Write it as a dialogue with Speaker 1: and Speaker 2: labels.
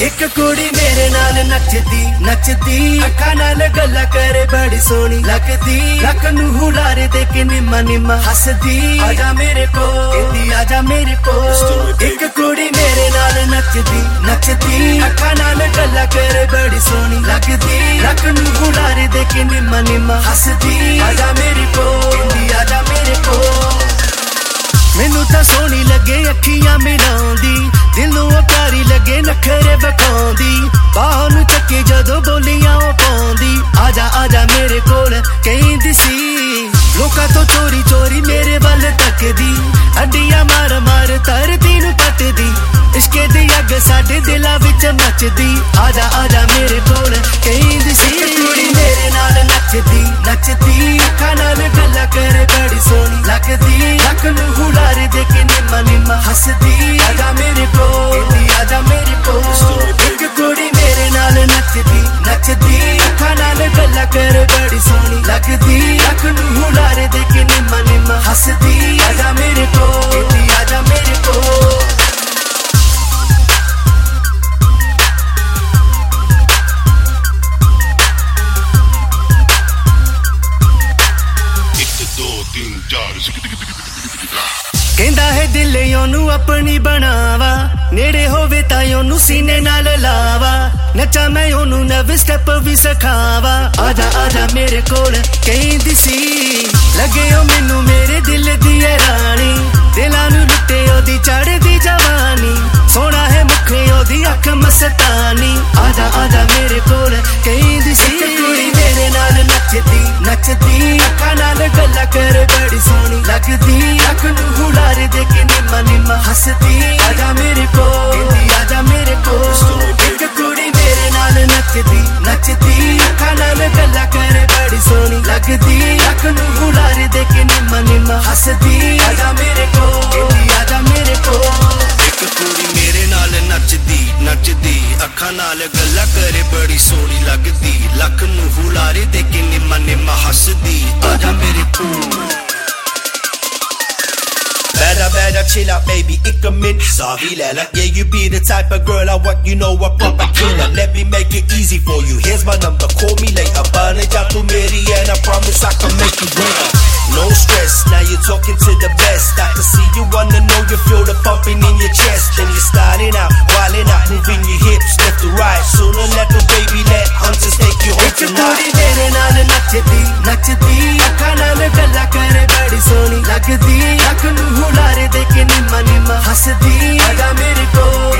Speaker 1: एक कुड़ी मेरे नाल नचदी नचदी अखा नाल गल्ला करे बड़ी सोहनी लगदी लक नू हुलारे दे के निम्मा निम्मा हसदी आजा मेरे को कहदी आजा मेरे को एक कुड़ी मेरे नाल नचदी नचदी अखा नाल गल्ला करे बड़ी सोहनी लगदी लक नू हुलारे दे के निम्मा निम्मा हसदी आजा मेरे को कहदी आजा मेरे को मैनू तां सोहनी लगे अखियां मिलाउंदी दिल नू प्यारी लगे नखरे बखाउंदी बाहों नू चक्के जदों बोलियां ओ पाउंदी आजा आजा मेरे कोल कहंदी सी लोकां तो चोरी चोरी मेरे वल तकदी अड्डियां मार मार धरती नू पटदी इश्के दी अग साडे दिलां विच मचदी आजा आजा मेरे कोल कहंदी सी कुड़ी मेरे नाल नचदी नचदी अखां नाल गल्लां करे बड़ी सोहनी लगदी लक नू हुलारे दे के निम्मा निम्मा हसदी आजा मेरे को आजा मेरे को एक कुड़ी मेरे नाल नचदी नचदी अखां नाल गल्लां करे बड़ी सोहनी लगदी लक नू हुलारे दे के निम्मा निम्मा हसदी आजा मेरे को आजा मेरे को कहंदा है दिल ओनू अपनी बनावा नेड़े होवे तां ओनू सीने नाल लावा नचा मैं ओनू नवे स्टेप भी सिखावा आजा आजा मेरे कोल कहंदी सी लगे ओ मैनू मेरे दिल दी रानी दिलां नू लुटे ओदी चढ़दी जवानी सोहना है मुखे ओदी अख मस्तानी आजा आजा मेरे कोल कहंदी सी कुड़ी मेरे नाल नचदी नचदी अखां नाल गल्लां करे बड़ी सोहनी लगदी अख नू हुलारे दे के निम्मा निम्मा हसदी आजा मेरे को आजा मेरे को एक कुड़ी मेरे नाल नचदी नचदी अखां नाल गल्लां करे बड़ी सोहनी लगदी अख नू हुलारे दे के निम्मा निम्मा हसदी आजा मेरे को आजा मेरे को एक कुड़ी मेरे नाल नचदी नचदी अखां नाल गल्लां करे बड़ी सोहनी लगदी लक नू हुलारे दे के निम्मा निम्मा हसदी आजा मेरे को
Speaker 2: Better chill out, baby, ik een min. Sorry, Lella. Yeah, you be the type of girl I want, you know a proper killer. Let me make it easy for you. Here's my number, call me later. Burn it out to Mary and I promise I can make you greater. No stress, now you're talking to the best. I can see you wanna know, you feel the pumping in your chest. Then you're starting out, wilding out, moving your hips left to right. Sooner let the baby, let hunters take you home tonight.
Speaker 1: मेरे नाल नचदी नचदी अखां नाल गल्लां करे बड़ी सोहनी लगदी अख नू हुलारे दे के निम्मा निम्मा हसदी आजा मेरे को